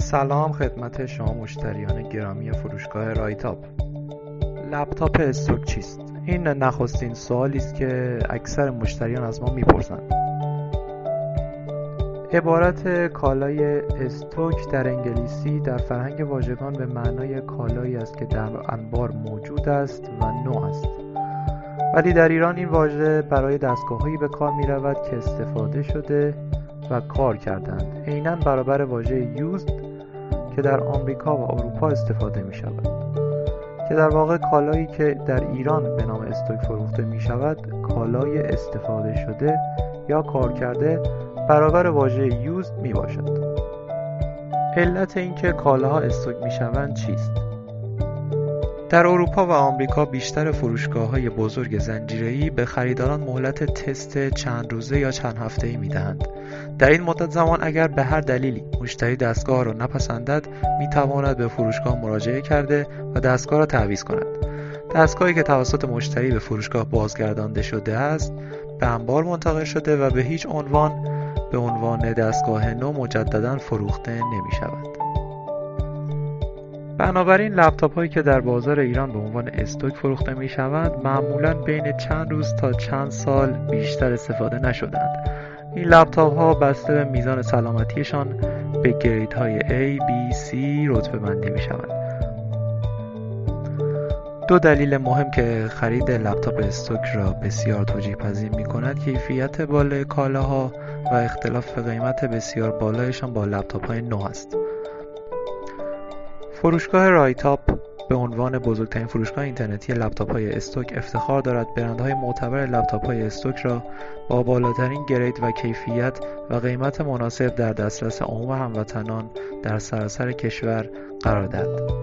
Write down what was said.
سلام خدمت شما مشتریان گرامی فروشگاه رایتاپ. لپتاپ استوک چیست؟ این نخستین سوالی است که اکثر مشتریان از ما میپرسند. عبارت کالای استوک در انگلیسی در فرهنگ واژگان به معنای کالایی است که در انبار موجود است و نو است. ولی در ایران این واژه برای دستگاه‌هایی به کار می‌رود که استفاده شده و کار کردند، عیناً برابر واژه used که در آمریکا و اروپا استفاده می‌شود، که در واقع کالایی که در ایران به نام استوک فروخته می‌شود کالای استفاده شده یا کار کرده برابر واژه used میباشد. علت اینکه کالاها استوک میشوند چیست؟ در اروپا و آمریکا بیشتر فروشگاه‌های بزرگ زنجیره‌ای به خریداران مهلت تست چند روزه یا چند هفته‌ای میدهند. در این مدت زمان اگر به هر دلیلی مشتری دستگاه را نپسندد میتواند به فروشگاه مراجعه کرده و دستگاه را تعویض کند. دستگاهی که توسط مشتری به فروشگاه بازگردانده شده است به انبار منتقل شده و به هیچ عنوان به عنوان دستگاه نو مجددا فروخته نمی شود. بنابراین لپتاپ هایی که در بازار ایران به عنوان استوک فروخته می شوند معمولا بین چند روز تا چند سال بیشتر استفاده نشدند. این لپتاپ ها بسته به میزان سلامتیشان به گرید های A, B, C رتبه بندی می شوند. دو دلیل مهم که خرید لپتاپ استوک را بسیار توجیه پذیر می کند کیفیت بالای کالاها و اختلاف قیمت بسیار بالایشان با لپتاپ های نو است. فروشگاه رایتاپ به عنوان بزرگترین فروشگاه اینترنتی لپتاپ های استوک افتخار دارد برندهای معتبر لپتاپ های استوک را با بالاترین گرید و کیفیت و قیمت مناسب در دسترس عموم هموطنان در سراسر کشور قرار دهد.